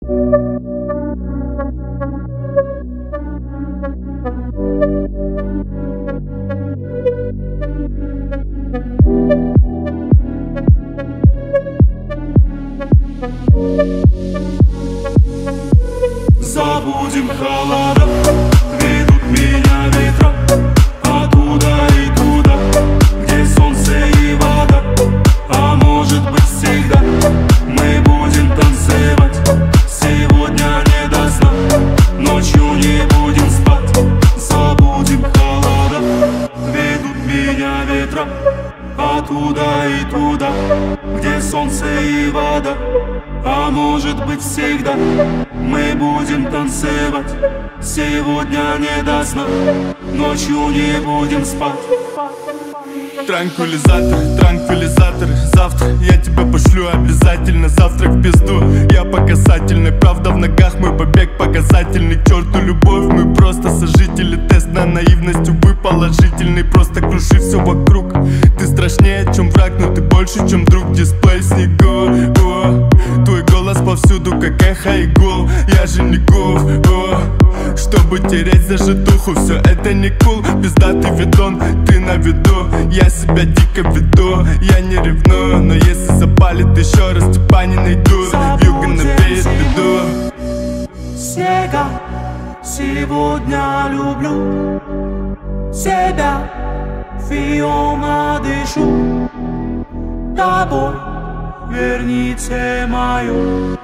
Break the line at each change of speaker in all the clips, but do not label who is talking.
Забудем холода, ведут меня ветра оттуда и туда, где солнце и вода. А может быть всегда мы будем танцевать. Сегодня не до сна, ночью не будем спать. Забудем холода, ведут меня ветра оттуда и туда, где солнце и вода. А может быть всегда мы будем танцевать. Сегодня не до сна, ночью не будем спать.
Транквилизаторы, транквилизаторы. Завтра я тебя пошлю обязательно. Завтрак в пизду, я по касательной. Правда в ногах, мой побег показательный. К черту любовь, мы просто сожители. Тест на наивность, увы, положительный. Просто круши все вокруг. Ты страшнее, чем враг, но ты больше, чем друг. Дисплей в снегу, твой голос повсюду, как эхо и гул. Я же не гуф, чтобы тереть за житуху. Все это не кул, пиздатый видон. Ты на виду, я себя дико веду. Я не ревную, но если запалит еще раз, типа не найдут. Вьюга навеет беду.
Снега сегодня люблю себя, фиома дышу. Тобой верните мою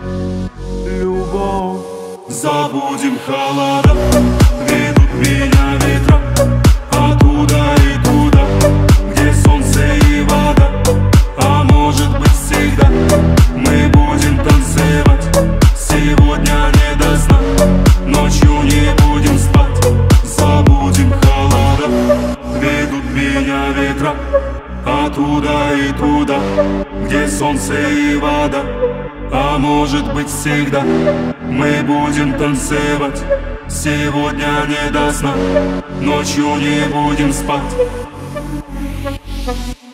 любовь. Забудем холода, ведут меня ветра оттуда и туда, где солнце и вода. А может быть всегда мы будем танцевать. Сегодня не до сна, ночью не будем спать. Забудем холода, ведут меня ветра оттуда и туда, где солнце и вода. А может быть всегда мы будем танцевать. Сегодня не до сна, ночью не будем спать.